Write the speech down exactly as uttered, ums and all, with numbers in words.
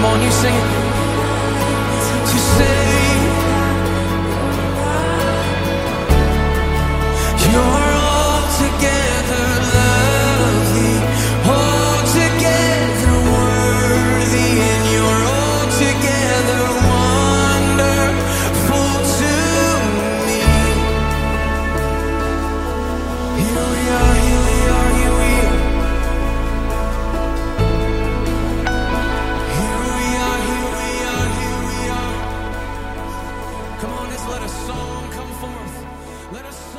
Come on, you sing it. To say you're altogether lovely, altogether worthy, and you're altogether wonderful to me. Here we are, here we are, here we are. Here we are, here we are, here we are. Come on, let's let a song come forth. Let us